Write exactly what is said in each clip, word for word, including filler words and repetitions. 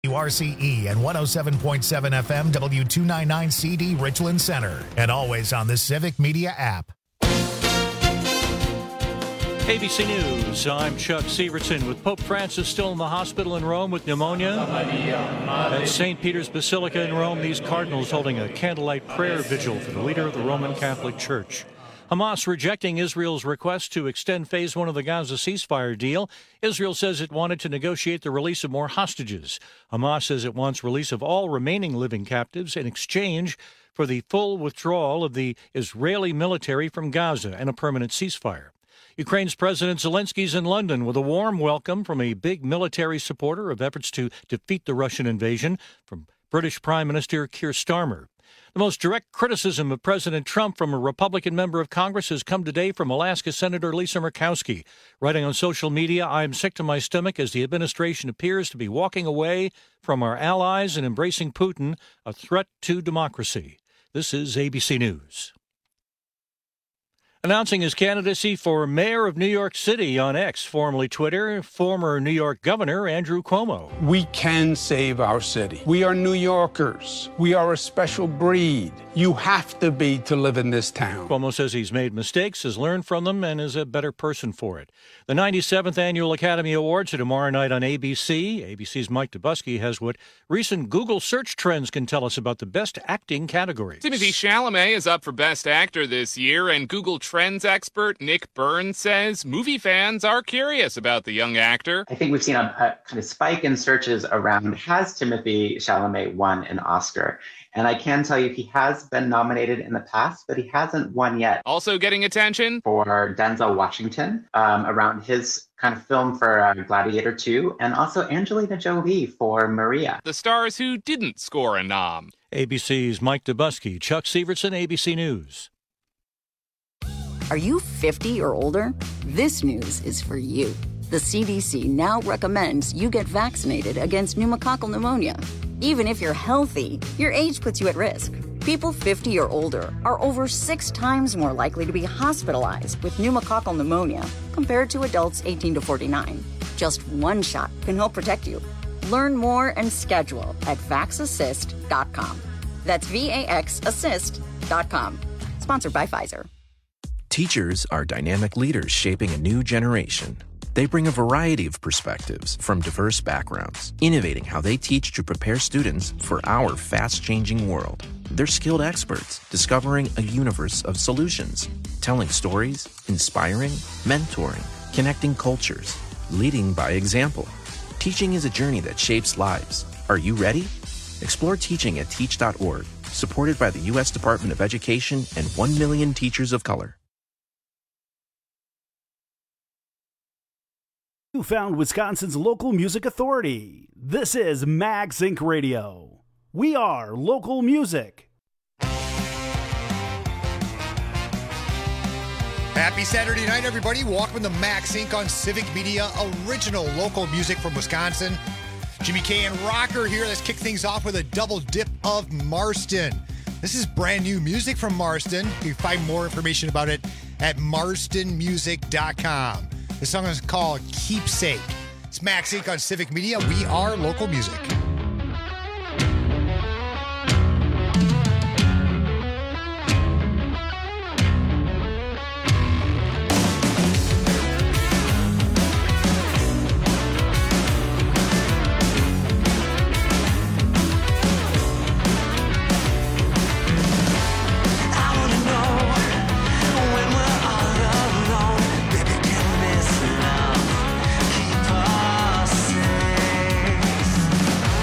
W R C E and one oh seven point seven F M W two ninety-nine C D Richland Center, and always on the Civic Media app. A B C News, I'm Chuck Severson. With Pope Francis still in the hospital in Rome with pneumonia, at Saint Peter's Basilica in Rome, these cardinals holding a candlelight prayer vigil for the leader of the Roman Catholic Church. Hamas rejecting Israel's request to extend phase one of the Gaza ceasefire deal. Israel says it wanted to negotiate the release of more hostages. Hamas says it wants release of all remaining living captives in exchange for the full withdrawal of the Israeli military from Gaza and a permanent ceasefire. Ukraine's President Zelensky's in London with a warm welcome from a big military supporter of efforts to defeat the Russian invasion from British Prime Minister Keir Starmer. The most direct criticism of President Trump from a Republican member of Congress has come today from Alaska Senator Lisa Murkowski. Writing on social media, "I'm sick to my stomach as the administration appears to be walking away from our allies and embracing Putin, a threat to democracy." This is A B C News. Announcing his candidacy for mayor of New York City on X, formerly Twitter, former New York Governor Andrew Cuomo. We can save our city. We are New Yorkers. We are a special breed. You have to be to live in this town. Cuomo says he's made mistakes, has learned from them, and is a better person for it. The ninety-seventh Annual Academy Awards are tomorrow night on A B C. A B C's Mike Dubusky has what recent Google search trends can tell us about the best acting categories. Timothée Chalamet is up for Best Actor this year, and Google Trends expert Nick Burns says movie fans are curious about the young actor. I think we've seen a, a kind of spike in searches around, has Timothée Chalamet won an Oscar? And I can tell you he has been nominated in the past, but he hasn't won yet. Also getting attention for Denzel Washington um, around his kind of film for uh, Gladiator two, and also Angelina Jolie for Maria. The stars who didn't score a nom. A B C's Mike Dubusky, Chuck Severson, A B C News. Are you fifty or older? This news is for you. The C D C now recommends you get vaccinated against pneumococcal pneumonia. Even if you're healthy, your age puts you at risk. People fifty or older are over six times more likely to be hospitalized with pneumococcal pneumonia compared to adults eighteen to forty-nine. Just one shot can help protect you. Learn more and schedule at vax assist dot com. That's V A X assist dot com. Sponsored by Pfizer. Teachers are dynamic leaders shaping a new generation. They bring a variety of perspectives from diverse backgrounds, innovating how they teach to prepare students for our fast-changing world. They're skilled experts, discovering a universe of solutions, telling stories, inspiring, mentoring, connecting cultures, leading by example. Teaching is a journey that shapes lives. Are you ready? Explore teaching at teach dot org, supported by the U S Department of Education and one million teachers of color. You found Wisconsin's local music authority. This is MagSync Radio. We are local music. Happy Saturday night, everybody. Welcome to MagSync on Civic Media, original local music from Wisconsin. Jimmy K and Rocker here. Let's kick things off with a double dip of Marston. This is brand new music from Marston. You can find more information about it at marston music dot com. The song is called Keepsake. It's MagSync on Civic Media. We are local music. Keep us safe.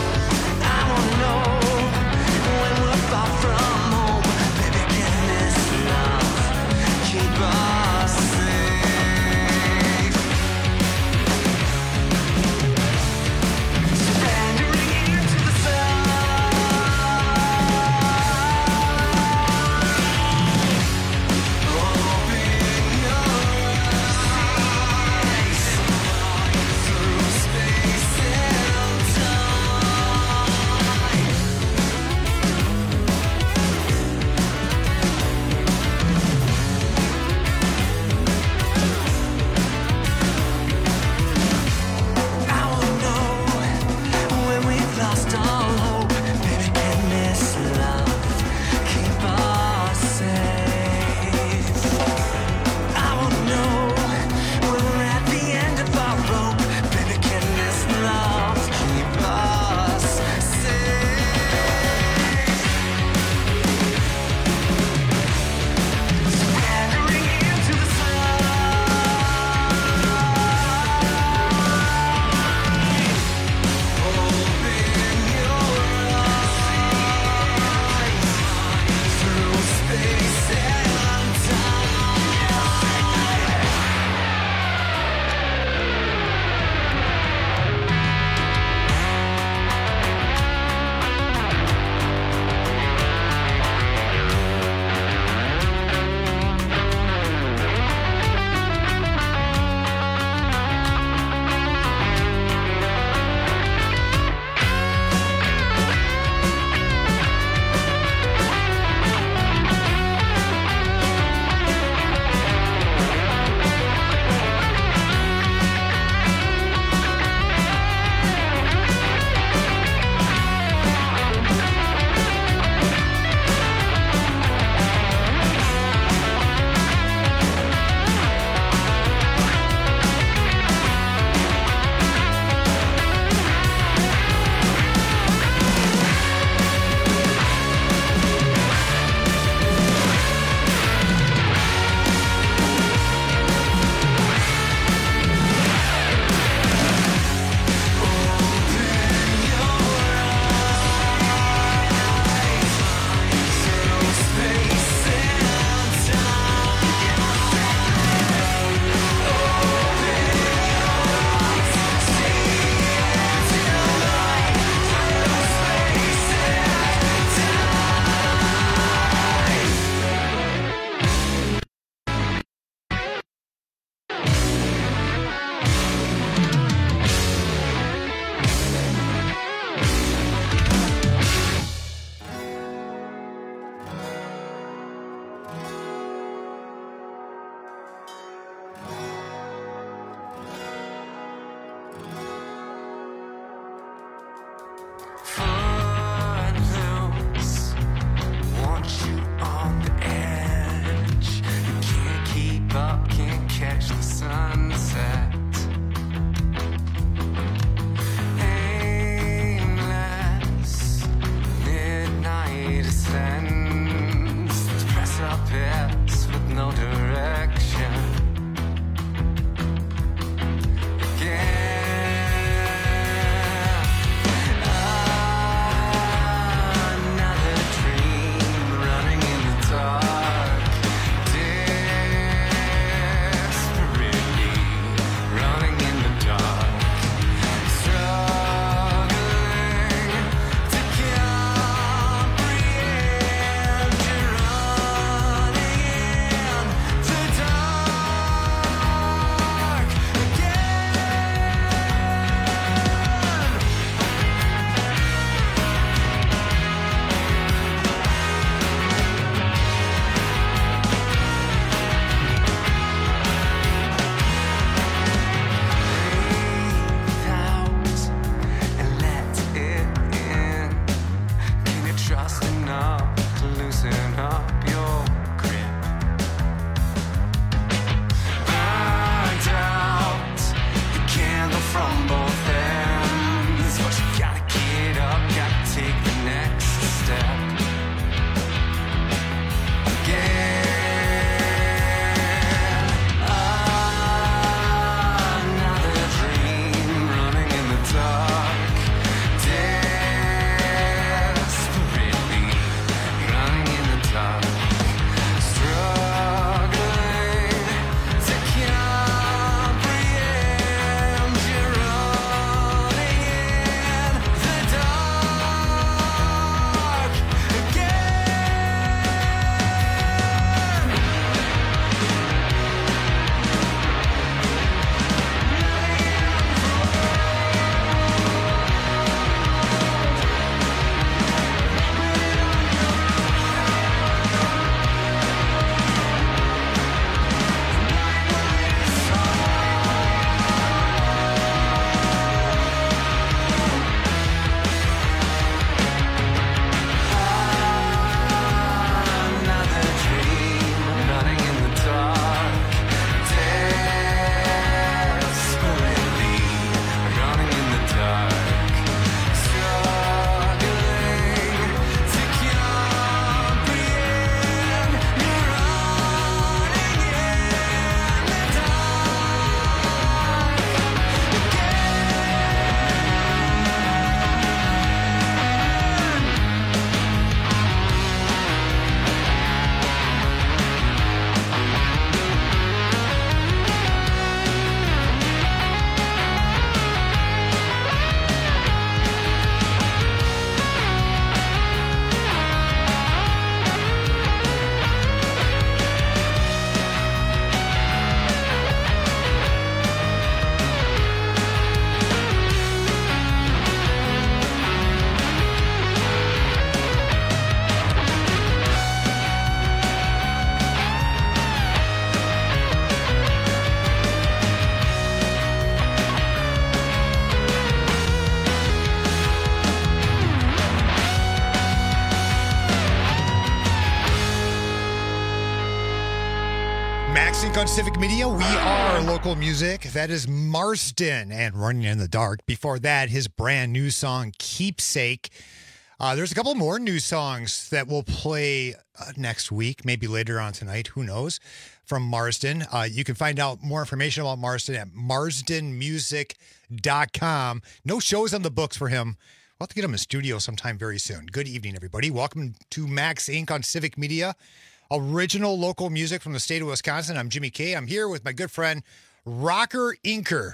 Max Inc on Civic Media. We are local music. That is Marsden and Running in the Dark. Before that, his brand new song, Keepsake. Uh, there's a couple more new songs that we'll play uh, next week, maybe later on tonight. Who knows? From Marsden. Uh, you can find out more information about Marsden at marsden music dot com. No shows on the books for him. We'll have to get him in studio sometime very soon. Good evening, everybody. Welcome to Max Inc on Civic Media. Original local music from the state of Wisconsin. I'm Jimmy K. I'm here with my good friend, Rocker Inker.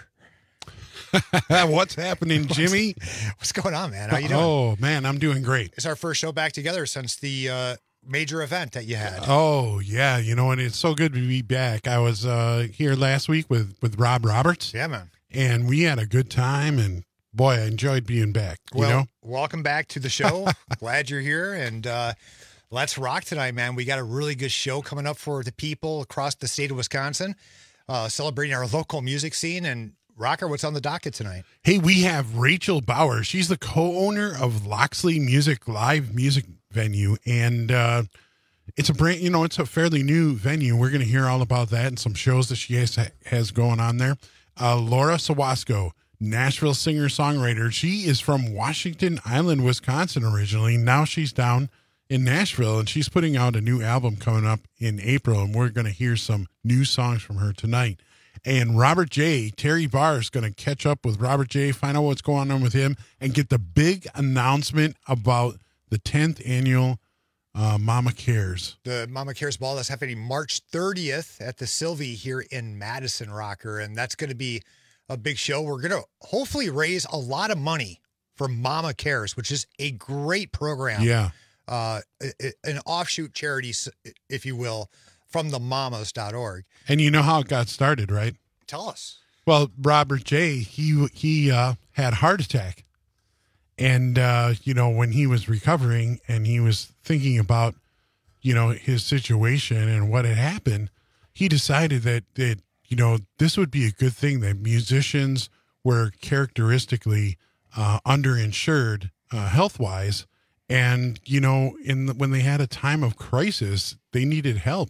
What's happening, Jimmy? What's going on, man? How you doing? Oh, man, I'm doing great. It's our first show back together since the uh, major event that you had. Oh, yeah. You know, and it's so good to be back. I was uh, here last week with, with Rob Roberts. Yeah, man. And we had a good time, and boy, I enjoyed being back. Well, you know? Welcome back to the show. Glad you're here, and uh, let's rock tonight, man. We got a really good show coming up for the people across the state of Wisconsin, uh, celebrating our local music scene. And Rocker, what's on the docket tonight? Hey, we have Rachel Bauer. She's the co-owner of Loxley Music Live Music Venue, and uh, it's a brand, you know, it's a fairly new venue. We're going to hear all about that and some shows that she has, has going on there. Uh, Laura Sawasco, Nashville singer-songwriter. She is from Washington Island, Wisconsin originally. Now she's down in Nashville, and she's putting out a new album coming up in April, and we're going to hear some new songs from her tonight. And Robert J., Terry Barr is going to catch up with Robert J., find out what's going on with him, and get the big announcement about the tenth annual uh, Mama Cares. The Mama Cares Ball that's happening March thirtieth at the Sylvie here in Madison, Rocker, and that's going to be a big show. We're going to hopefully raise a lot of money for Mama Cares, which is a great program. Yeah. Uh, an offshoot charity, if you will, from the mamas dot org. And you know how it got started, right? Tell us. Well, Robert J., he he uh, had a heart attack. And, uh, you know, when he was recovering and he was thinking about, you know, his situation and what had happened, he decided that, that, you know, this would be a good thing that musicians were characteristically uh, underinsured uh, health-wise. And, you know, in the, when they had a time of crisis, they needed help.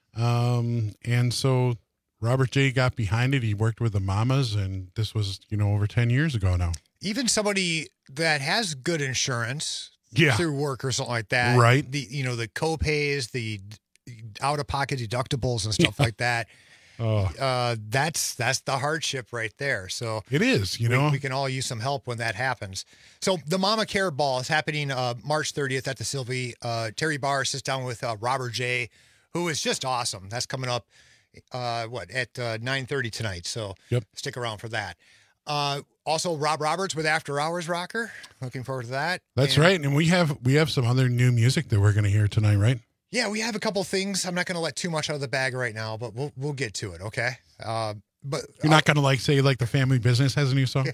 Um, and so Robert J. got behind it. He worked with the Mamas, and this was, you know, over ten years ago now. Even somebody that has good insurance yeah. through work or something like that. Right. The, you know, the co-pays, the out-of-pocket deductibles and stuff like that. Oh. Uh, that's that's the hardship right there. So it is, you we, know. We can all use some help when that happens. So the Mama Care Ball is happening uh, March thirtieth at the Sylvie. Uh, Terry Barr sits down with uh, Robert J., who is just awesome. That's coming up, uh, what, at uh, nine thirty tonight. So yep. Stick around for that. Uh, also, Rob Roberts with After Hours Rocker. Looking forward to that. That's and, right. And we have we have some other new music that we're going to hear tonight, right? Yeah, we have a couple things. I'm not going to let too much out of the bag right now, but we'll we'll get to it, okay? Uh, but You're not going to, like, say, like, the Family Business has a new song?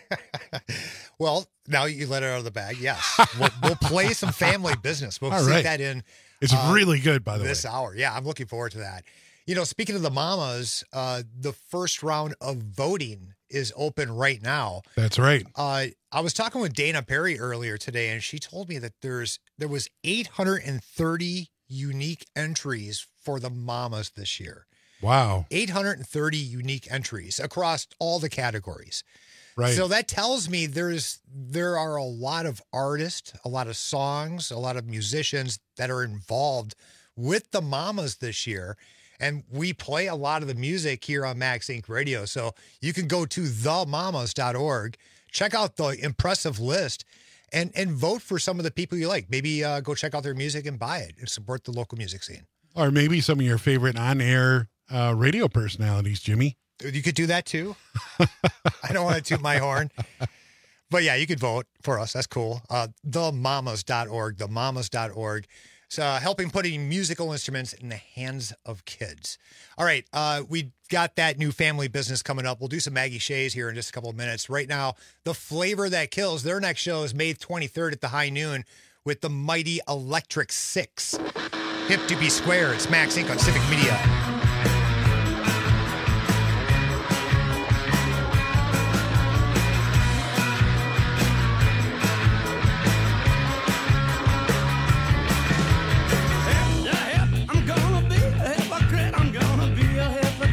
Well, now you let it out of the bag, yes. we'll, we'll play some Family Business. We'll All see right. that in. It's uh, really good, by the this way. This hour. Yeah, I'm looking forward to that. You know, speaking of the Mamas, uh, the first round of voting is open right now. That's right. Uh, I was talking with Dana Perry earlier today, and she told me that there's there was eight hundred thirty unique entries for the Mamas this year. Wow. eight hundred thirty unique entries across all the categories. Right. So that tells me there's there are a lot of artists, a lot of songs, a lot of musicians that are involved with the Mamas this year. And we play a lot of the music here on Max Inc Radio. So you can go to the mamas dot org, check out the impressive list, and and vote for some of the people you like. Maybe uh, go check out their music and buy it and support the local music scene. Or maybe some of your favorite on-air uh, radio personalities, Jimmy. You could do that too. I don't want to toot my horn. But yeah, you could vote for us. That's cool. Uh, the mamas dot org, the mamas dot org. So, uh, helping putting musical instruments in the hands of kids. All right, uh, we got that new Family Business coming up. We'll do some Maggie Shays here in just a couple of minutes. Right now, The Flavor That Kills, their next show is May twenty-third at the High Noon with the mighty Electric Six. Hip to be square. It's Max Inc on Civic Media. I'm gonna be a hypocrite. I'm gonna be a hypocrite.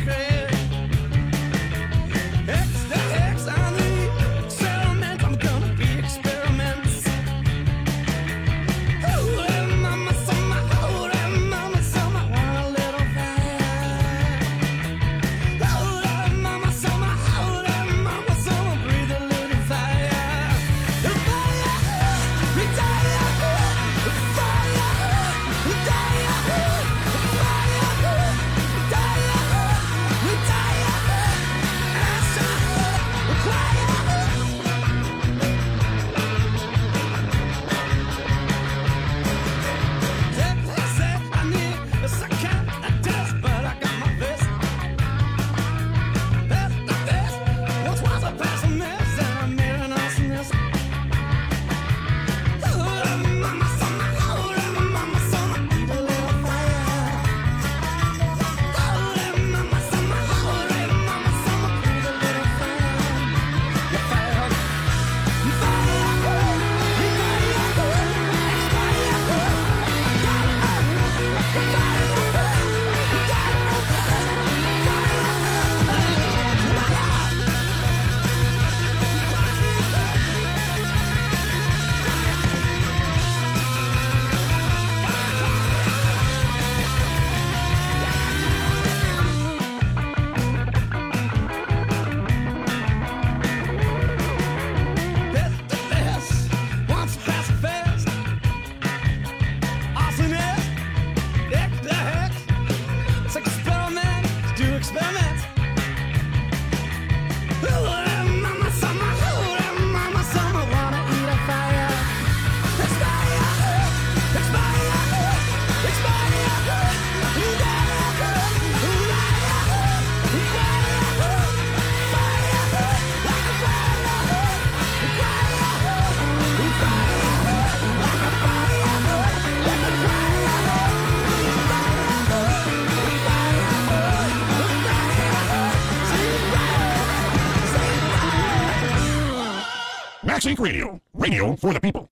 Max Inc Radio. Radio for the people.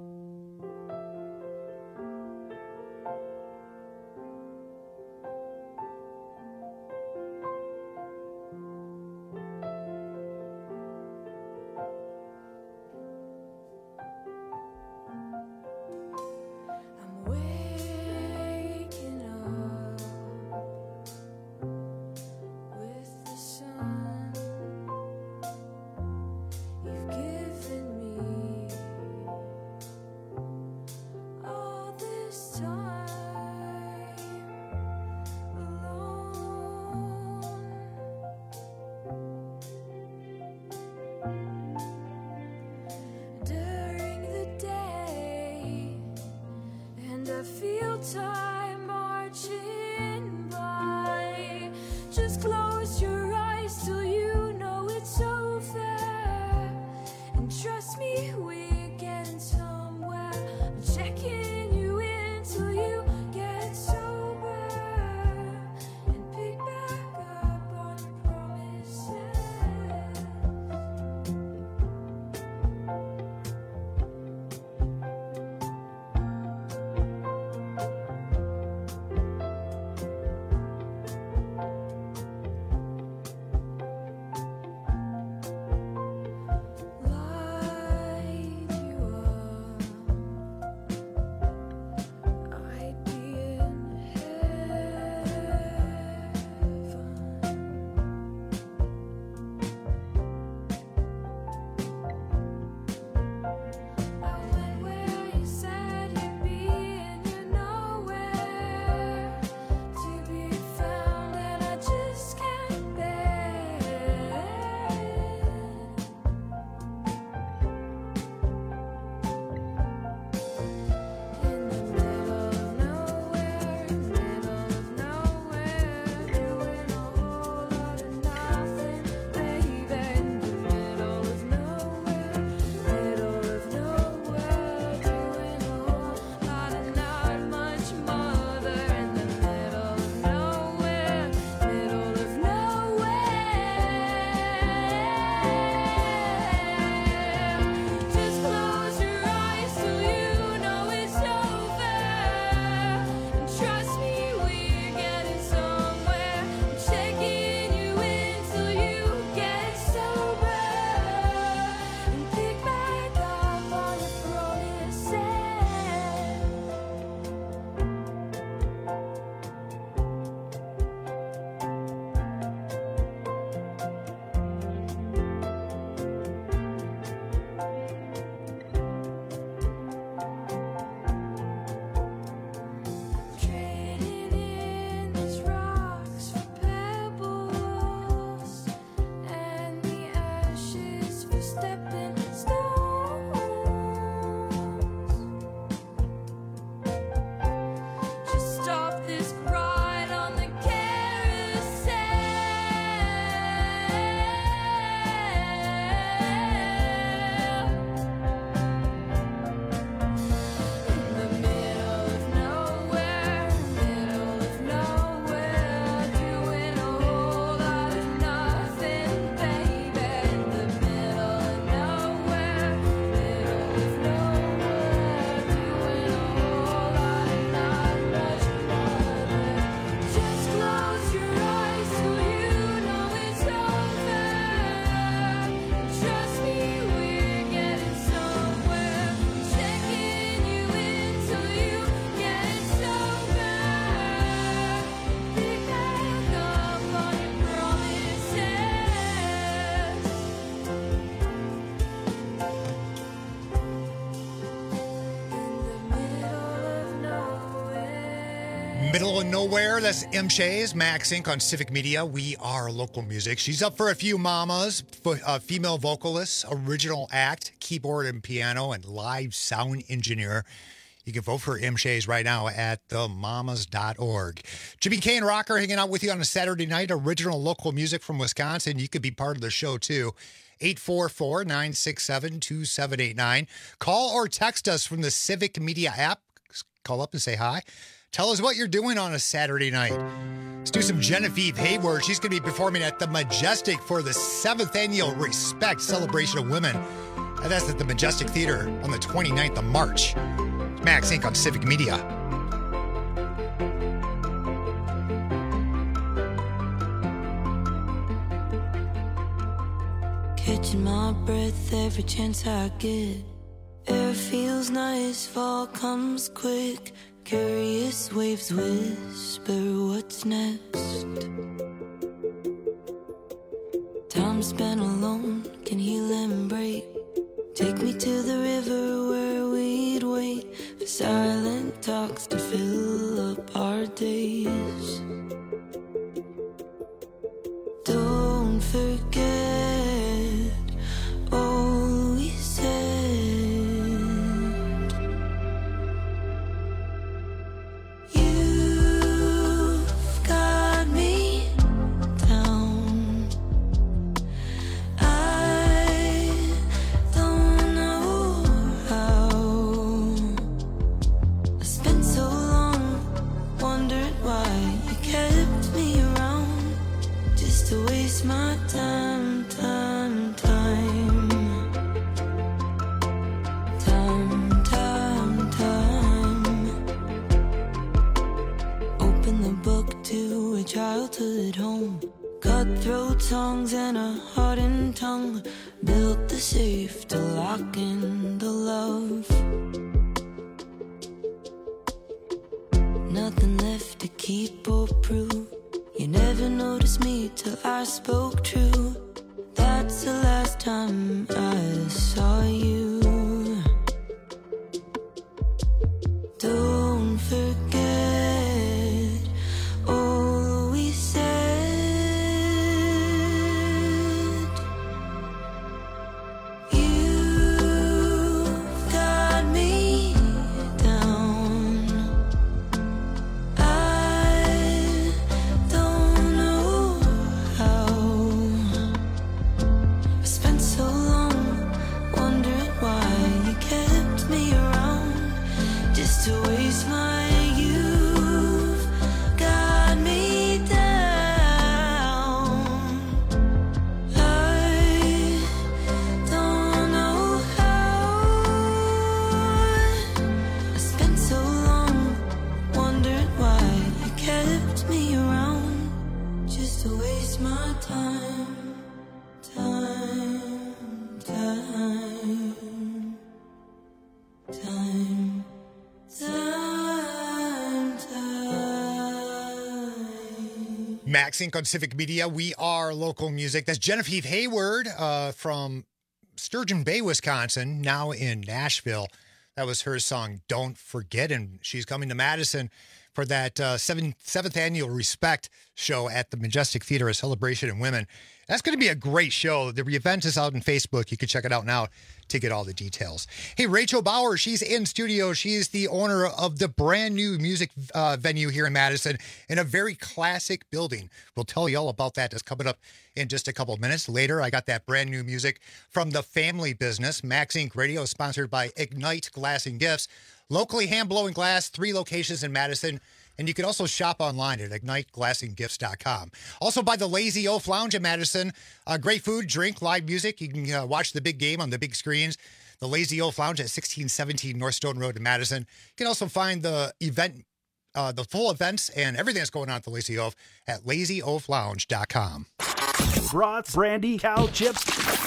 Middle of Nowhere, that's M. Shays, Max Incorporated on Civic Media. We are local music. She's up for a few mamas, uh, female vocalist, original act, keyboard and piano, and live sound engineer. You can vote for M. Shays right now at the mamas dot org. Jimmy K and Rocker hanging out with you on a Saturday night. Original local music from Wisconsin. You could be part of the show, too. eight four four, nine six seven, two seven eight nine. Call or text us from the Civic Media app. Call up and say hi. Tell us what you're doing on a Saturday night. Let's do some Genevieve Hayward. She's going to be performing at the Majestic for the seventh annual Respect Celebration of Women. And that's at the Majestic Theater on the twenty-ninth of March. Max Incorporated on Civic Media. Catching my breath every chance I get. Air feels nice, fall comes quick. Curious waves whisper what's next. Time spent alone can heal and break. Take me to the river where we'd wait for silent talks to fill up our days. Don't forget all we said. You've got me down. I don't know how. I spent so long, wondered why you kept me around, just to waste my time, time, time. Time, time, time. Open the book to a childhood home. Cutthroat songs and a hardened tongue. Built the safe to lock in the love. Nothing left to keep or prove. You never noticed me till I spoke true. That's the last time I saw you. Don't forget all we said. You've got me down. I don't know how. I spent so long wondering why you kept me around, just to waste my youth. Got me down. I don't know how. I spent so long wondering why you kept me around, just to waste my time, time, time, time, time, time. Max Incorporated on Civic Media. We are local music. That's Genevieve Hayward uh, from Sturgeon Bay, Wisconsin, now in Nashville. That was her song, Don't Forget. And she's coming to Madison for that uh, seventh, seventh annual Respect show at the Majestic Theater, a celebration of women. That's going to be a great show. The event is out on Facebook. You can check it out now to get all the details. Hey, Rachel Bauer, she's in studio. She's the owner of the brand new music uh, venue here in Madison in a very classic building. We'll tell you all about that. That's coming up in just a couple of minutes. Later, I got that brand new music from the family business. Max Incorporated Radio is sponsored by Ignite Glass and Gifts. Locally hand-blowing glass, three locations in Madison. And you can also shop online at ignite glass and gifts dot com. Also by the Lazy Oaf Lounge in Madison. Uh, great food, drink, live music. You can uh, watch the big game on the big screens. The Lazy Oaf Lounge at sixteen seventeen North Stone Road in Madison. You can also find the event, uh, the full events and everything that's going on at the Lazy Oaf at lazy oaf lounge dot com. Brats, brandy, cow chips,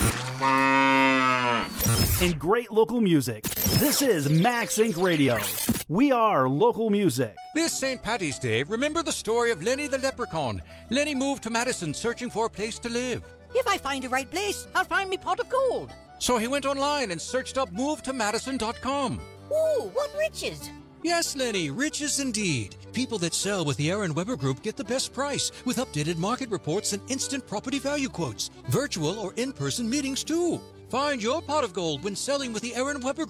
and great local music. This is Max Incorporated Radio. We are local music. This Saint Patty's Day, remember the story of Lenny the leprechaun. Lenny moved to Madison searching for a place to live. If I find the right place, I'll find me pot of gold. So he went online and searched up move to madison dot com. Ooh, what riches! Yes, Lenny, riches indeed. People that sell with the Aaron Weber Group get the best price with updated market reports and instant property value quotes. Virtual or in-person meetings, too. Find your pot of gold when selling with the Aaron Weber Group.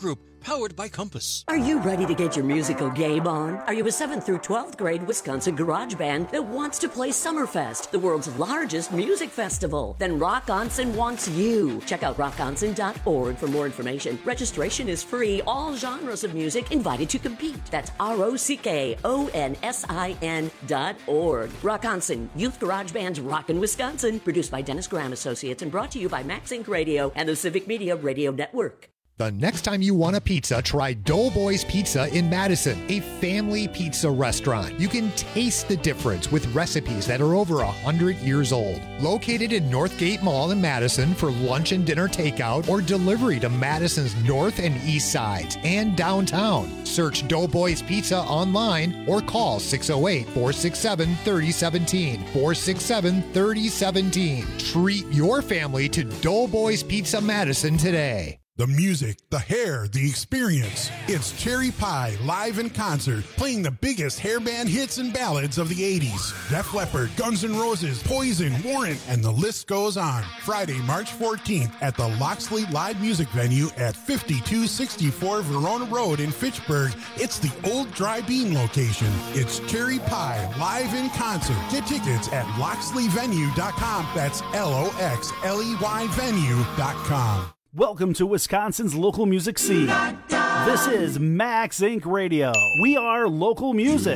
powered by Compass. Are you ready to get your musical game on? Are you a seventh through twelfth grade Wisconsin garage band that wants to play Summerfest, the world's largest music festival? Then Rock Onsen wants you. Check out rock onsen dot org for more information. Registration is free. All genres of music invited to compete. That's R O C K O N S I N dot org. Rock Onsen, Youth Garage Band's Rockin' Wisconsin. Produced by Dennis Graham Associates and brought to you by Max Inc Radio and the Civic Media Radio Network. The next time you want a pizza, try Doughboys Pizza in Madison, a family pizza restaurant. You can taste the difference with recipes that are over one hundred years old. Located in Northgate Mall in Madison for lunch and dinner takeout or delivery to Madison's north and east sides and downtown. Search Doughboys Pizza online or call six oh eight, four six seven, three oh one seven, four six seven, three oh one seven. Treat your family to Doughboys Pizza Madison today. The music, the hair, the experience. It's Cherry Pie live in concert, playing the biggest hair band hits and ballads of the eighties. Def Leppard, Guns N' Roses, Poison, Warrant, and the list goes on. Friday, March fourteenth at the Loxley Live Music Venue at fifty-two sixty-four Verona Road in Fitchburg. It's the old Dry Bean location. It's Cherry Pie live in concert. Get tickets at loxley venue dot com. That's L O X L E Y venue dot com. Welcome to Wisconsin's local music scene. This is Max Inc Radio. We are local music.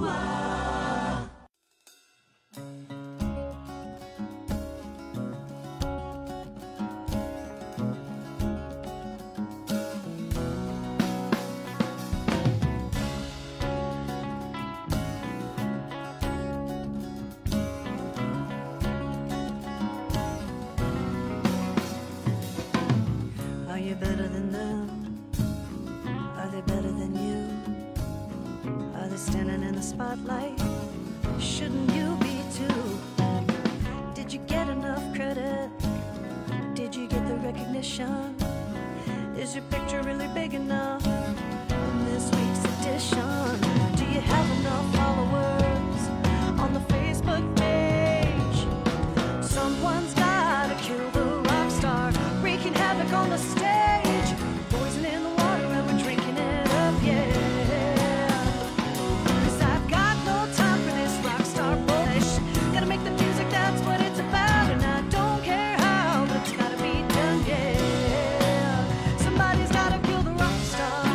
Better than them? Are they better than you? Are they standing in the spotlight? Shouldn't you be too? Did you get enough credit? Did you get the recognition? Is your picture really big enough in this week's edition? Do you have enough followers on the Facebook page? Someone's gotta kill the rock star, wreaking havoc on the stage. Poison in the water and we're drinking it up, yeah. 'Cause I've got no time for this rock star bullshit. Gotta make the music, that's what it's about. And I don't care how, but it's gotta be done, yeah. Somebody's gotta kill the rock star.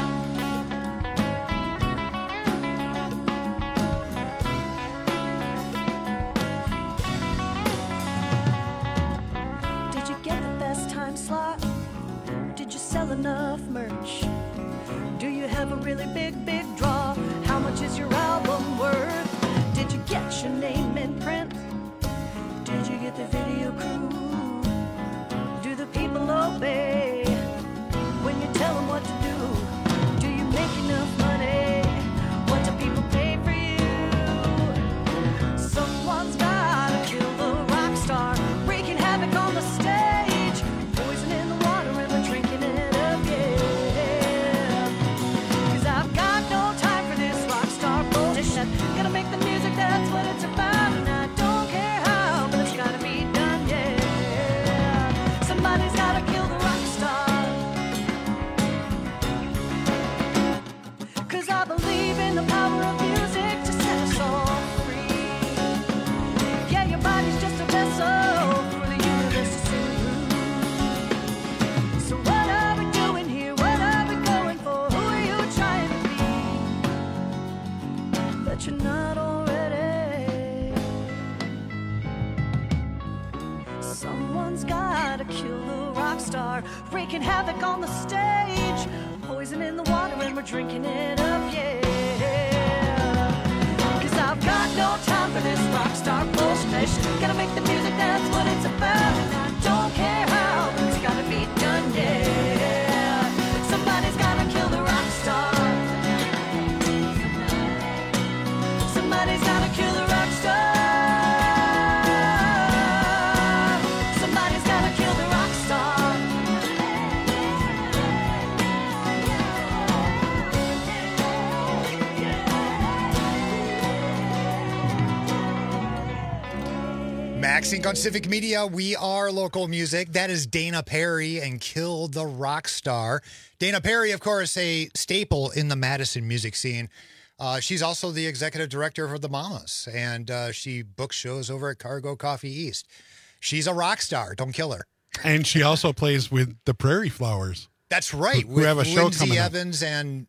Did you get the best time slot? Did you sell enough merch? Do you have a really big, big draw? How much is your album worth? Did you get your name in print? Did you get the video crew? Do the people obey when you tell them what to do? Do you make enough money? What do people pay for you? Someone's gotta kill the rock star, wreaking havoc on the stage. Poison in the water and we're drinking it up, yeah. 'Cause I've got no time for this rock star bullshit. Gotta make the music, that's what it's about. And I don't care how, but it's gotta be done, yeah. Somebody's gotta kill the rock star. 'Cause I believe in the power of music to set us all free. Yeah, your body's just a vessel for the universe to soothe. So what are we doing here? What are we going for? Who are you trying to be? But you're not already. Someone's gotta kill the rock star, wreaking havoc on the stage. Poison in the water and we're drinking it up, yeah. 'Cause I've got no time for this rock star bullshit. Gotta make the music, that's what it's about. And I don't care how, but it's gotta be done, yeah. Somebody's gotta kill the rock star. Somebody's gotta kill the rock star. Somebody's gotta kill the rock star. MaxSync on Civic Media. We are local music. That is Dana Perry and Kill the Rock Star. Dana Perry, of course, a staple in the Madison music scene. Uh, she's also the executive director for the Mamas, and uh, she books shows over at Cargo Coffee East. She's a rock star. Don't kill her. And she also plays with the Prairie Flowers. That's right. Who, who have a show Lindsay coming Evans up. and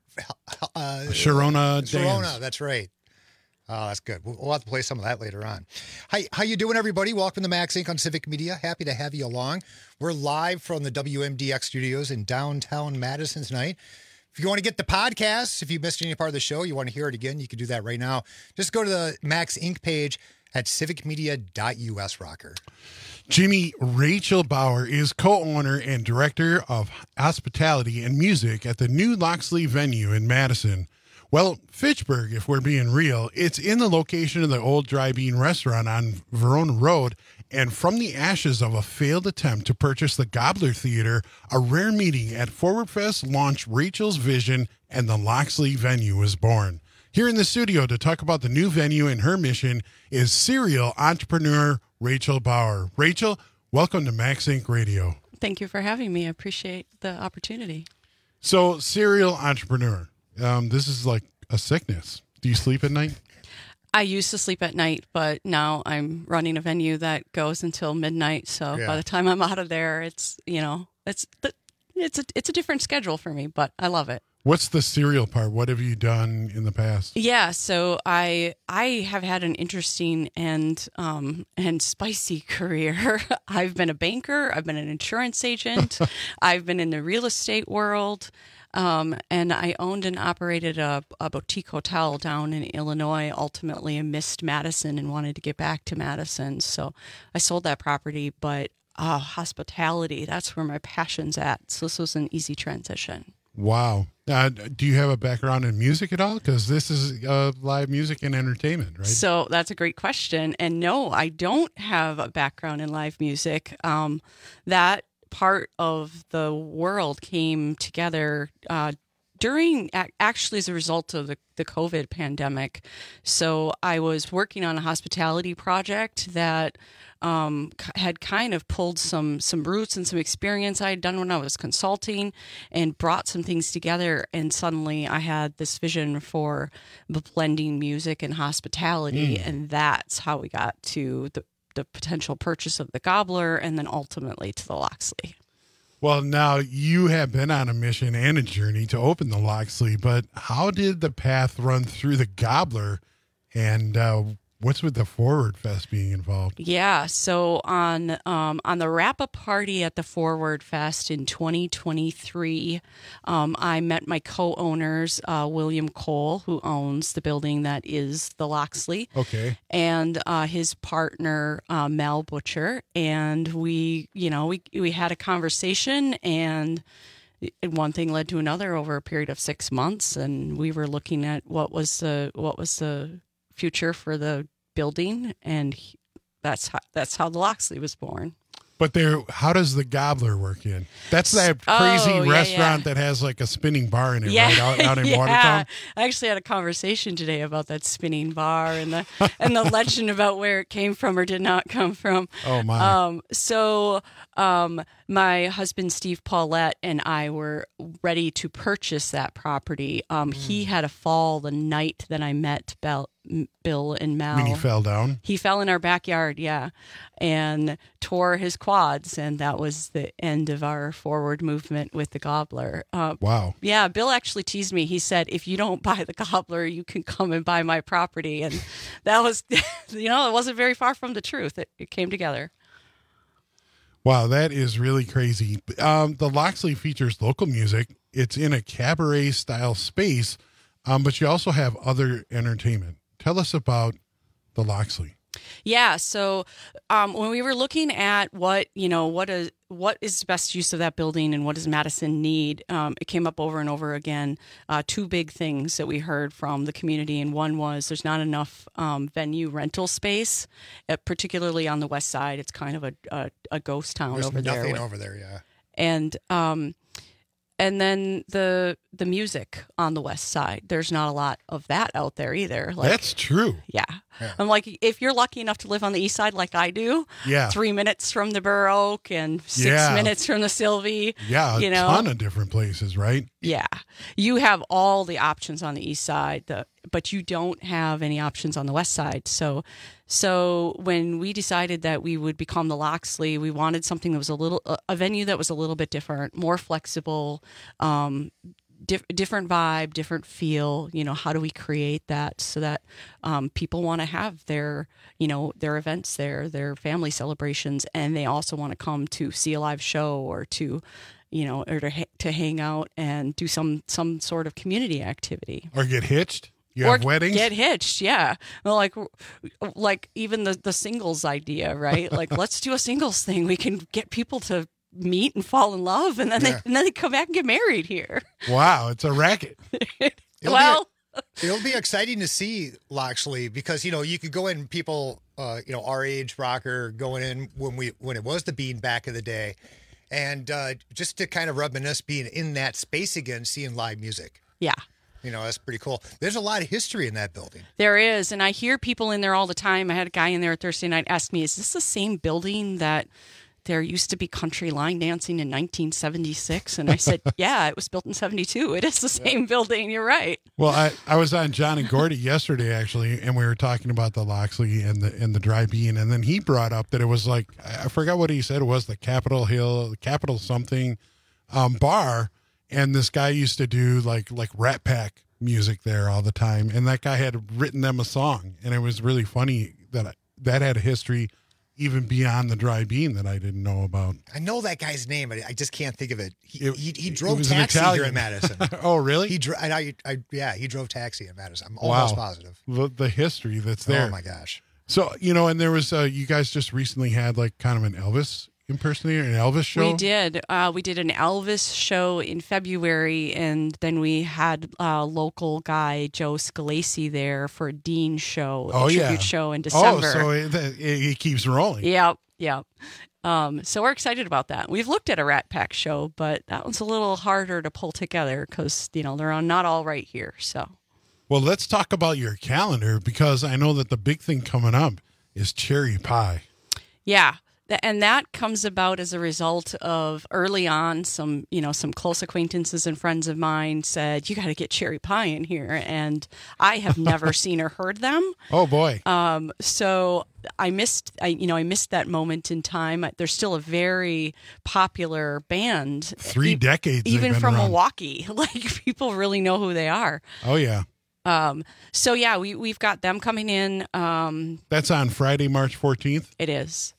uh, Sharona Sharona, Dance. that's right. Oh, that's good. We'll, we'll have to play some of that later on. Hi, how you doing, everybody? Welcome to MaxSync on Civic Media. Happy to have you along. We're live from the W M D X studios in downtown Madison tonight. If you want to get the podcast, if you missed any part of the show, you want to hear it again, you can do that right now. Just go to the MaxSync page at civic media dot U S, Rocker. Jimmy, Rachel Bauer is co-owner and director of hospitality and music at the new Loxley venue in Madison. Well, Fitchburg, if we're being real, it's in the location of the old Dry Bean restaurant on Verona Road, and from the ashes of a failed attempt to purchase the Gobbler Theater, a rare meeting at Forward Fest launched Rachel's vision, and the Loxley venue was born. Here in the studio to talk about the new venue and her mission is serial entrepreneur Rachel Bauer. Rachel, welcome to MaxSync Radio. Thank you for having me. I appreciate the opportunity. So, serial entrepreneur. Um, this is like a sickness. Do you sleep at night? I used to sleep at night, but now I'm running a venue that goes until midnight. So Yeah. by the time I'm out of there, it's, you know, it's it's a it's a different schedule for me, but I love it. What's the serial part? What have you done in the past? Yeah, so I I have had an interesting and um and spicy career. I've been a banker, I've been an insurance agent, I've been in the real estate world. Um, and I owned and operated a, a boutique hotel down in Illinois. Ultimately, I missed Madison and wanted to get back to Madison. So I sold that property, but uh, hospitality, that's where my passion's at. So this was an easy transition. Wow. Uh, do you have a background in music at all? Because this is uh, live music and entertainment, right? So that's a great question. And no, I don't have a background in live music. Um, that part of the world came together uh, during, actually as a result of the, the COVID pandemic. So I was working on a hospitality project that um, had kind of pulled some some roots and some experience I had done when I was consulting and brought some things together. And suddenly I had this vision for blending music and hospitality. Mm. And that's how we got to the the potential purchase of the Gobbler, and then ultimately to the Loxley. Well, now you have been on a mission and a journey to open the Loxley, but how did the path run through the Gobbler, and uh, what's with the Forward Fest being involved? Yeah, so on um, on the wrap-up party at the Forward Fest in twenty twenty-three, um, I met my co-owners, uh, William Cole, who owns the building that is the Loxley, okay, and uh, his partner, uh, Mel Butcher, and we, you know, we we had a conversation, and one thing led to another over a period of six months, and we were looking at what was the what was the future for the building, and he, that's how, that's how the Loxley was born. But there, how does the Gobbler work in? That's that crazy oh, yeah, restaurant yeah. that has like a spinning bar in it, yeah, right out, out in yeah. Watertown. I actually had a conversation today about that spinning bar and the and the legend about where it came from or did not come from. Oh my! Um, so um, my husband Steve Paulette and I were ready to purchase that property. Um, mm. He had a fall the night that I met Bell. Bill and Mel. I mean, he fell down? He fell in our backyard, yeah, and tore his quads, and that was the end of our forward movement with the Gobbler. Uh, wow. Yeah, Bill actually teased me. He said, if you don't buy the Gobbler, you can come and buy my property. And that was, you know, it wasn't very far from the truth. It, it came together. Wow, that is really crazy. Um, the Loxley features local music. It's in a cabaret-style space, um, but you also have other entertainment. Tell us about the Loxley. Yeah, so um, when we were looking at what, you know, what is what is the best use of that building and what does Madison need, um, it came up over and over again. Uh, two big things that we heard from the community, and one was there's not enough um, venue rental space, uh, particularly on the west side. It's kind of a a, a ghost town There's over there. nothing with, over there, yeah. And um, and then the the music on the west side. There's not a lot of that out there either. Like, That's true. Yeah. Yeah. I'm like, if you're lucky enough to live on the east side like I do, Yeah. three minutes from the Burr Oak and six Yeah. minutes from the Sylvie. Yeah, a you know? ton of different places, right? Yeah. You have all the options on the east side, the, but you don't have any options on the west side. So so when we decided that we would become the Loxley, we wanted something that was a little a venue that was a little bit different, more flexible, um Dif- different vibe, different feel. You know, how do we create that so that um, people want to have their, you know, their events there, their family celebrations, and they also want to come to see a live show or to, you know, or to ha- to hang out and do some some sort of community activity. Or get hitched. You or have weddings. get hitched, yeah. Well, like, like even the the singles idea, right? Like, let's do a singles thing. We can get people to meet and fall in love, and then Yeah. they and then they come back and get married here. Wow, it's a racket. It'll well, be, it'll be exciting to see Loxley because you know you could go in people uh, you know our age rocker going in when we when it was the Bean back in the day, and uh, just to kind of reminisce being in that space again, seeing live music. Yeah. You know, that's pretty cool. There's a lot of history in that building. There is, and I hear people in there all the time. I had a guy in there Thursday night ask me, "Is this the same building that there used to be country line dancing in nineteen seventy-six?" And I said, yeah, it was built in seventy-two. It is the same building. You're right. Well, I, I was on John and Gordy yesterday actually, and we were talking about the Loxley and the and the Dry Bean, and then he brought up that it was like I forgot what he said it was the Capitol Hill, Capitol something um, bar, and this guy used to do like like Rat Pack music there all the time, and that guy had written them a song, and it was really funny that I, that had a history even beyond the Dry Bean that I didn't know about. I know that guy's name, but I just can't think of it. He It- he, he it drove was an taxi here Italian. in Madison. Oh, really? He dro- and I, I yeah, he drove taxi in Madison. I'm almost Wow. positive. The, the history that's there. Oh my gosh. So, you know, and there was, uh, you guys just recently had like kind of an Elvis impersonator, an Elvis show. We did. Uh, we did an Elvis show in February, and then we had a local guy, Joe Scalesi, there for a Dean show, Oh, a yeah. tribute show in December. Oh, so it, it, it keeps rolling. Yep, yep. Um, so we're excited about that. We've looked at a Rat Pack show, but that one's a little harder to pull together because, you know, they're not all right here. So Well, let's talk about your calendar because I know that the big thing coming up is cherry pie. yeah. Th- And that comes about as a result of early on, some, you know, some close acquaintances and friends of mine said, you got to get cherry pie in here. And I have never seen or heard them. Oh, boy. Um, so I missed, I, you know, I missed that moment in time. They're still a very popular band. Three E- decades they've Even been from around. Milwaukee. Like, people really know who they are. Oh, yeah. Um, so yeah, we, we've got them coming in. Um, That's on Friday, March fourteenth. it is.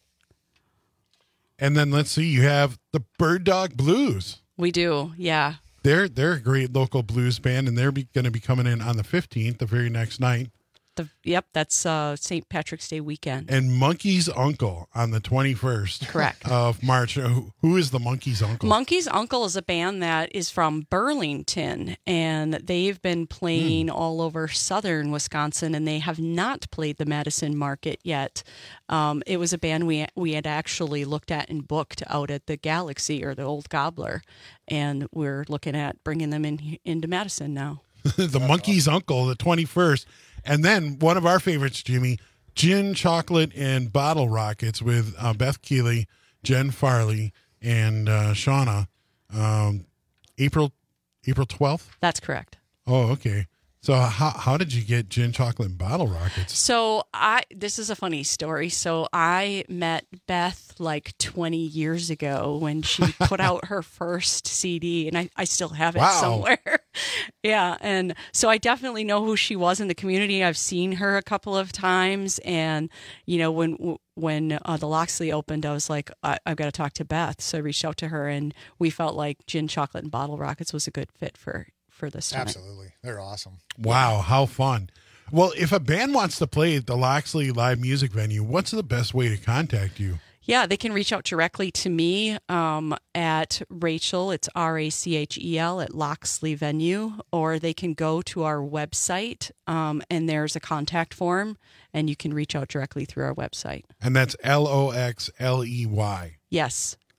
And then let's see, you have the Bird Dog Blues. We do. Yeah. They're they're a great local blues band, and they're going to be coming in on the fifteenth, the very next night. The, yep. That's, uh, Saint Patrick's Day weekend. And Monkey's Uncle on the twenty-first Correct. of March. Who, who is the Monkey's Uncle? Monkey's Uncle is a band that is from Burlington, and they've been playing Hmm. all over southern Wisconsin, and they have not played the Madison market yet. Um, it was a band we we had actually looked at and booked out at the Galaxy or the Old Gobbler, and we're looking at bringing them in into Madison now. The Monkey's Uncle, the twenty-first. And then one of our favorites, Jimmy, Gin, Chocolate, and Bottle Rockets with uh, Beth Keeley, Jen Farley, and uh, Shauna. Um, April April twelfth? That's correct. Oh, okay. So how how did you get Gin, Chocolate, and Bottle Rockets? So I this is a funny story. So I met Beth like twenty years ago when she put out her first C D, and I, I still have it Wow. somewhere. Yeah, and so I definitely know who she was in the community. I've seen her a couple of times, and you know when when uh, the Loxley opened, I was like, I, I've got to talk to Beth. So I reached out to her, and we felt like Gin, Chocolate, and Bottle Rockets was a good fit for for this time. Absolutely. They're awesome. Wow, how fun. Well, if a band wants to play at the Loxley Live Music Venue, what's the best way to contact you? Yeah, they can reach out directly to me um, at Rachel, it's R A C H E L, at Loxley Venue, or they can go to our website, um, and there's a contact form, and you can reach out directly through our website. And that's L O X L E Y. Yes.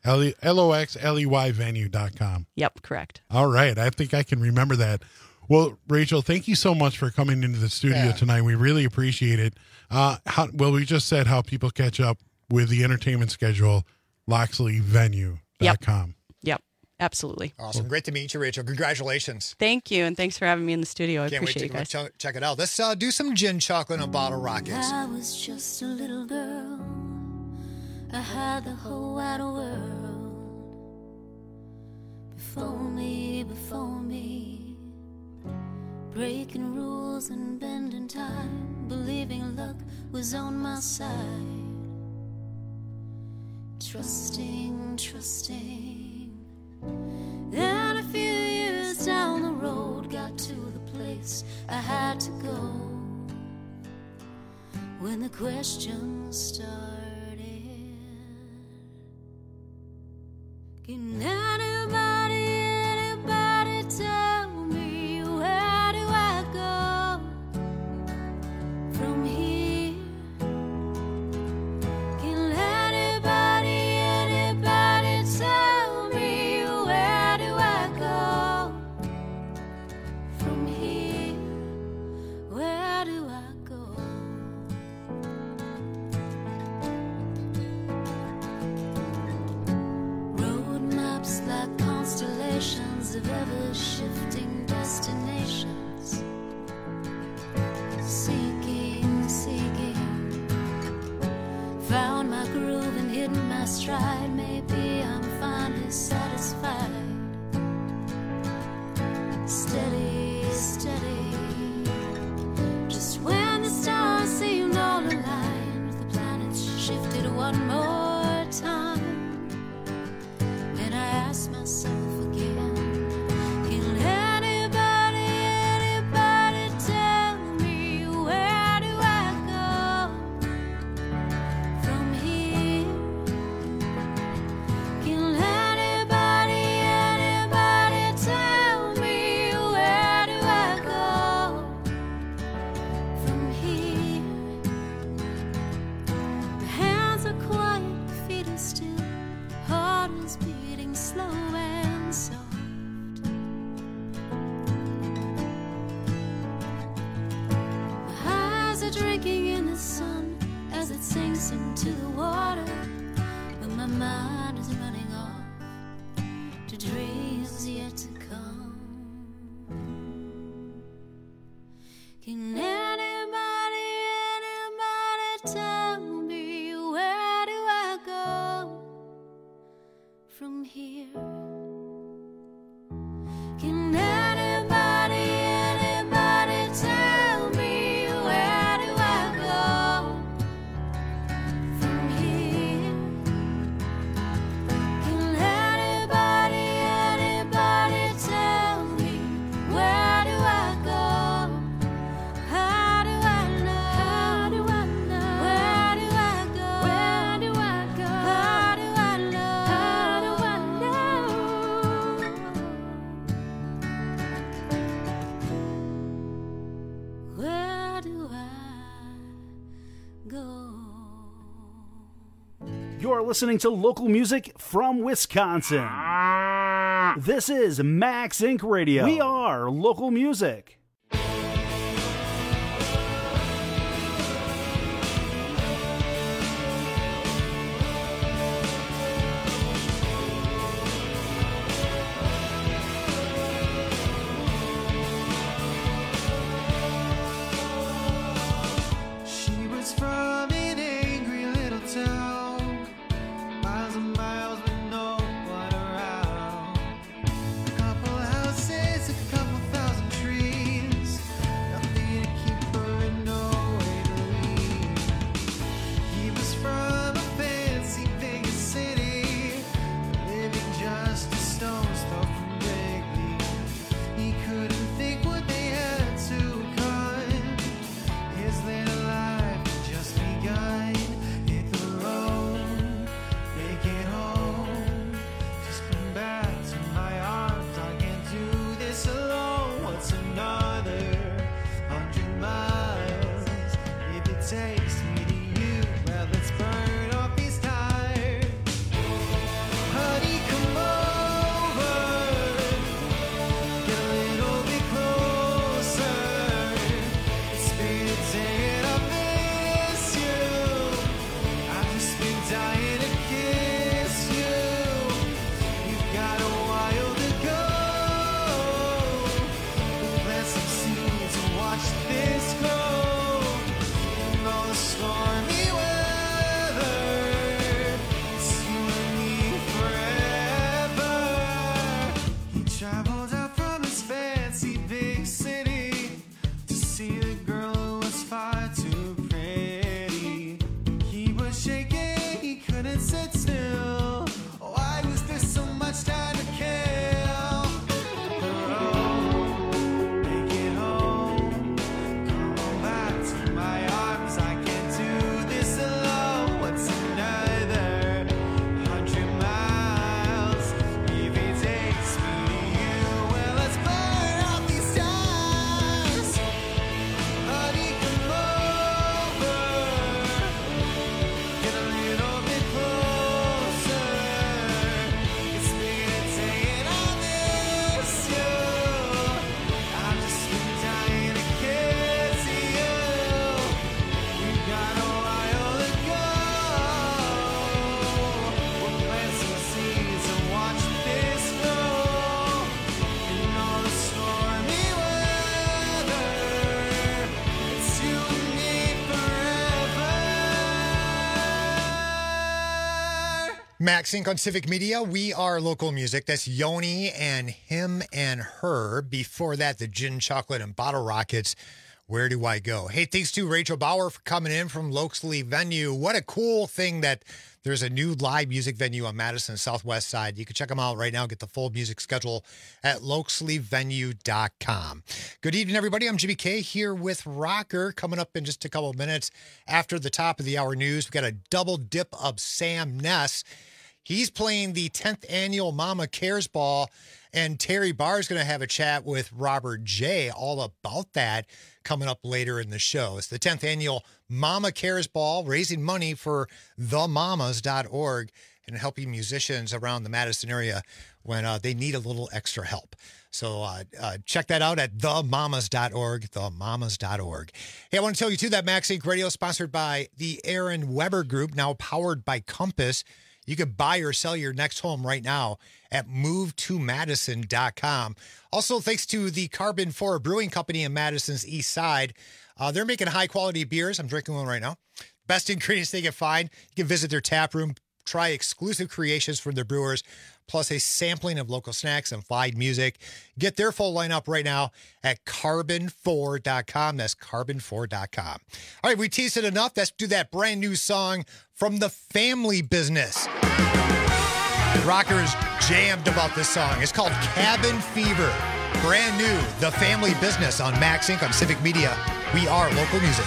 L O X L E Y venue dot com. Yep, correct. All right. I think I can remember that. Well, Rachel, thank you so much for coming into the studio Yeah. tonight. We really appreciate it. Uh, how, well, we just said how people catch up with the entertainment schedule, Loxley Venue dot com. Yep, absolutely. Awesome. Great to meet you, Rachel. Congratulations. Thank you, and thanks for having me in the studio. I Can't wait appreciate to you guys. ch- check it out. Let's uh, do some gin, chocolate, and a bottle rockets. I was just a little girl. I had the whole wide world before me, before me. Breaking rules and bending time, believing luck was on my side. Trusting, trusting. Then a few years down the road, got to the place I had to go. When the questions started, can anybody, anybody tell me where do I go from here? Can anybody, anybody tell me where do I go from here? Where do I go? Road maps like constellations of ever-shifting destinations. Seeking, seeking. Found my groove and hidden my stride. Maybe I'm finally satisfied. Steady, steady. Just when the stars seemed all aligned, the planets shifted one more time. And I asked myself again, can anybody, anybody tell me where do I go from here? Can anybody, anybody tell me where do I go from here? My hands are quiet, the feet are still, heart is beating slow and soft. My eyes are drinking in the sun as it sinks into the water, but my mind is running off to dreams yet to come. Can anybody, anybody tell me where do I go from here? Can anybody, anybody tell me where do I go from here? Can anybody, anybody tell me where do I go? How do I know? How do I know? Where do I go? Where do I go? How do I know? How do I know? Where do I go? You're listening to local music from Wisconsin. This is Max Inc Radio. We are local music. She was from an angry little town, miles and miles with no one around. A couple houses, a couple thousand trees. Max Inc on Civic Media. We are local music. That's Yoni and Him and Her. Before that, the Gin Chocolate and Bottle Rockets. Where do I go? Hey, thanks to Rachel Bauer for coming in from Loxley Venue. What a cool thing that there's a new live music venue on Madison Southwest side. You can check them out right now. Get the full music schedule at loxley venue dot com. Good evening, everybody. I'm Jimmy K here with Rocker. Coming up in just a couple of minutes after the top of the hour news, we've got a double dip of Sam Ness. He's playing the tenth annual Mama Cares Ball, and Terry Barr is going to have a chat with Robert J. all about that coming up later in the show. It's the tenth annual Mama Cares Ball, raising money for the mamas dot org and helping musicians around the Madison area when uh, they need a little extra help. So uh, uh, check that out at the mamas dot org, the mamas dot org. Hey, I want to tell you, too, that Max Inc Radio is sponsored by the Aaron Weber Group, now powered by Compass. You can buy or sell your next home right now at move to madison dot com. Also, thanks to the Carbon four Brewing Company in Madison's East Side. Uh, they're making high-quality beers. I'm drinking one right now. Best ingredients they can find. You can visit their tap room, try exclusive creations from their brewers, plus a sampling of local snacks and live music. Get their full lineup right now at carbon four dot com. That's carbon four dot com. All right, we teased it enough. Let's do that brand new song from The Family Business. Rockers jammed about this song. It's called Cabin Fever. Brand new, The Family Business on Max Inc on Civic Media. We are local music.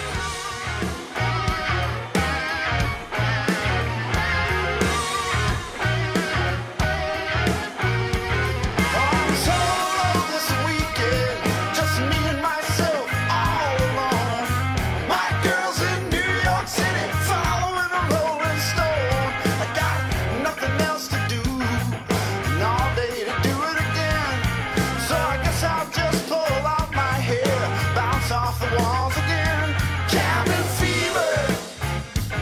Off the walls again, cabin fever.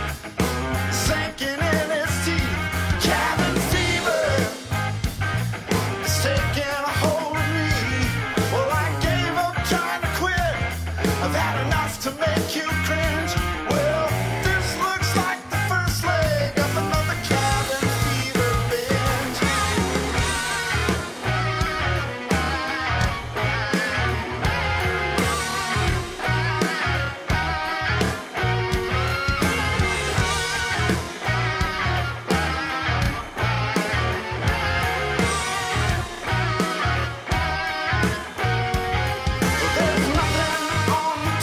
There's nothing on the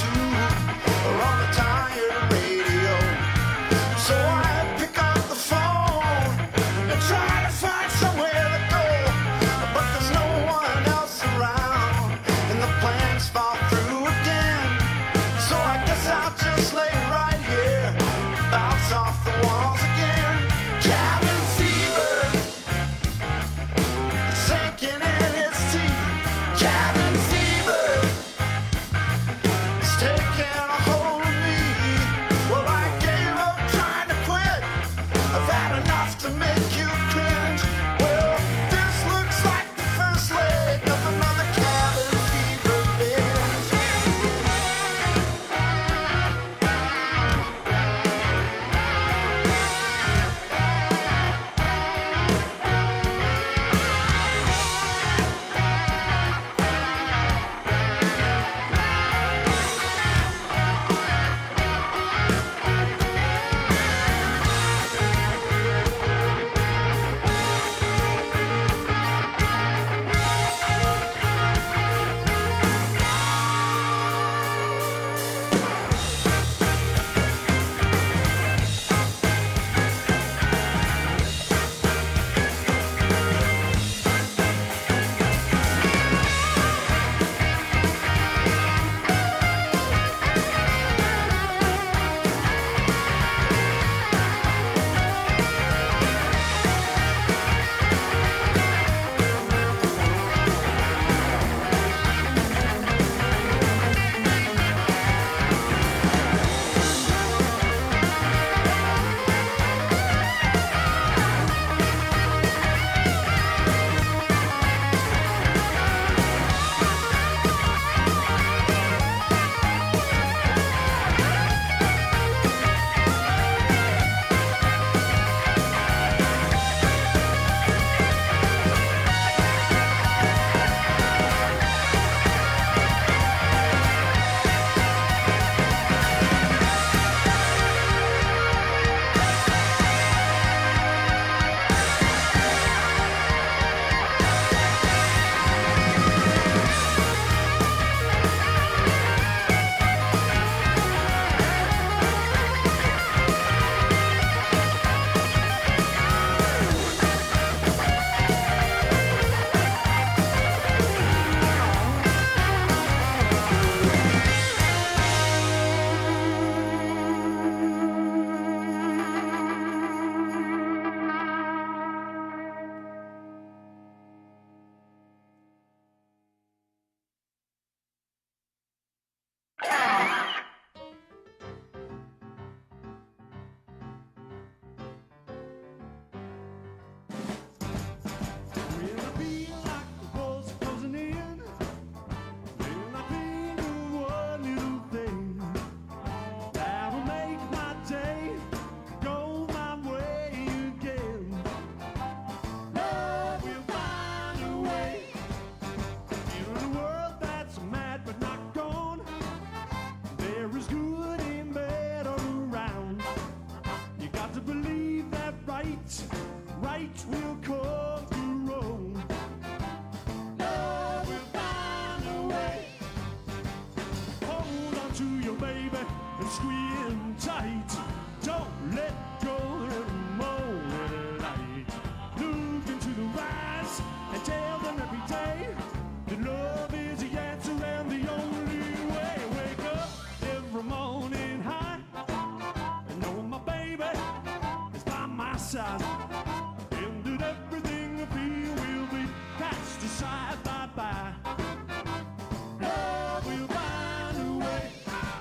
squeeze them tight. Don't let go of the morning light. Look into the eyes and tell them every day that love is the answer and the only way. Wake up every morning high and know my baby is by my side. And that everything I feel will be cast aside. Bye bye. Love will find a way.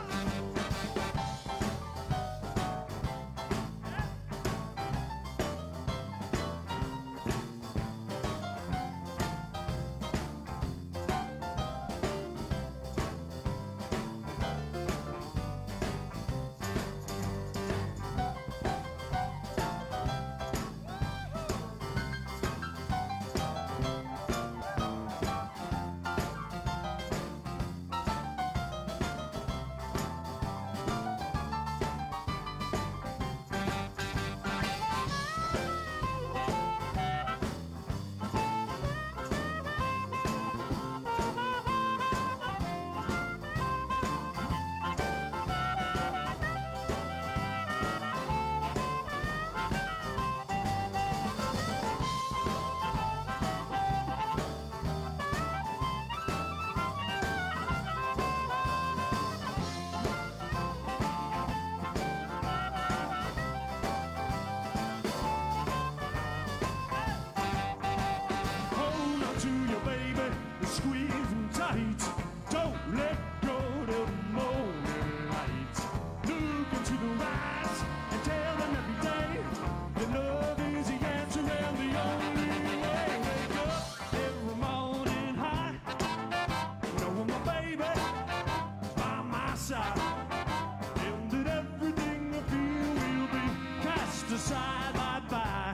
Hold on to your baby and squeeze them tight. Don't let go till the morning light. Look into the eyes and tell them every day that love is the answer and the only way. Wake up every morning high. Know my baby is by my side. And that everything I feel will be cast aside. Bye bye.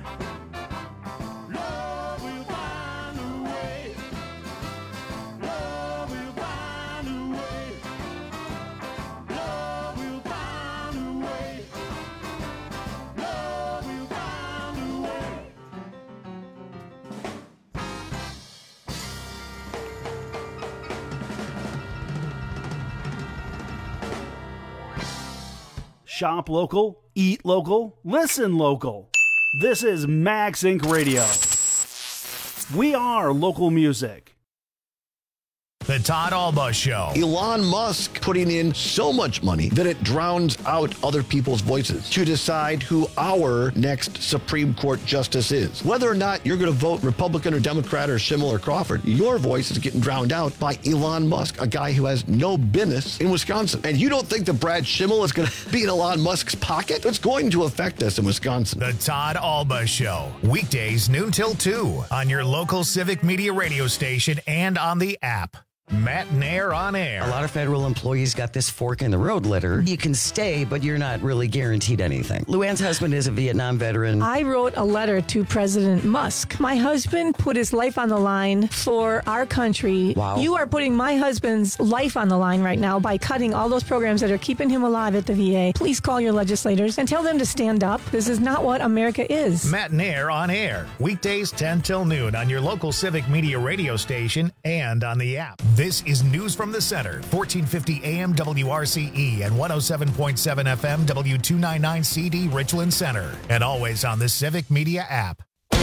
Love will find a way. Love will find a way. Love will find a way. Love will find a way. Shop local, eat local, listen local. This is Max Incorporated. Radio. We are local music. The Todd Alba Show. Elon Musk putting in so much money that it drowns out other people's voices to decide who our next Supreme Court justice is. Whether or not you're going to vote Republican or Democrat or Schimmel or Crawford, your voice is getting drowned out by Elon Musk, a guy who has no business in Wisconsin. And you don't think that Brad Schimmel is going to be in Elon Musk's pocket? It's going to affect us in Wisconsin. The Todd Alba Show. Weekdays noon till two on your local Civic Media radio station and on the app. Matt Nair on air. A lot of federal employees got this fork in the road letter. You can stay, but you're not really guaranteed anything. Luann's husband is a Vietnam veteran. I wrote a letter to President Musk. My husband put his life on the line for our country. Wow. You are putting my husband's life on the line right now by cutting all those programs that are keeping him alive at the V A. Please call your legislators and tell them to stand up. This is not what America is. Matt Nair on air. Weekdays ten till noon on your local Civic Media radio station and on the app. This is News from the Center, fourteen fifty A M W R C E and one oh seven point seven F M W two ninety-nine C D Richland Center. And always on the Civic Media app.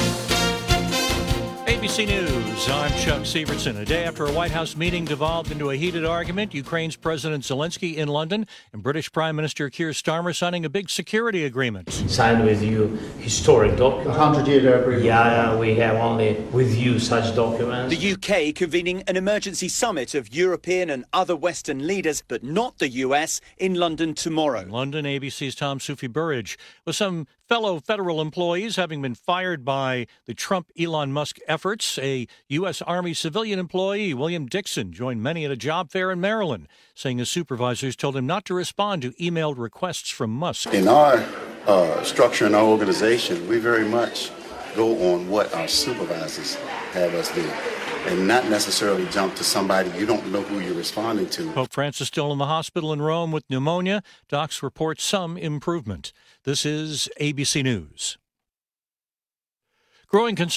A B C News, I'm Chuck Severson. A day after a White House meeting devolved into a heated argument, Ukraine's President Zelensky in London and British Prime Minister Keir Starmer signing a big security agreement. Signed with you historic document. one hundred year agreement. Yeah, we have only with you such documents. The U K convening an emergency summit of European and other Western leaders, but not the U S, in London tomorrow. In London, A B C's Tom Sufi Burridge with some fellow federal employees having been fired by the Trump-Elon Musk efforts. A U S. Army civilian employee, William Dixon, joined many at a job fair in Maryland, saying his supervisors told him not to respond to emailed requests from Musk. In our uh, structure in our organization, we very much go on what our supervisors have us do, and not necessarily jump to somebody you don't know who you're responding to. Pope Francis still in the hospital in Rome with pneumonia. Docs report some improvement. This is A B C News. Growing concern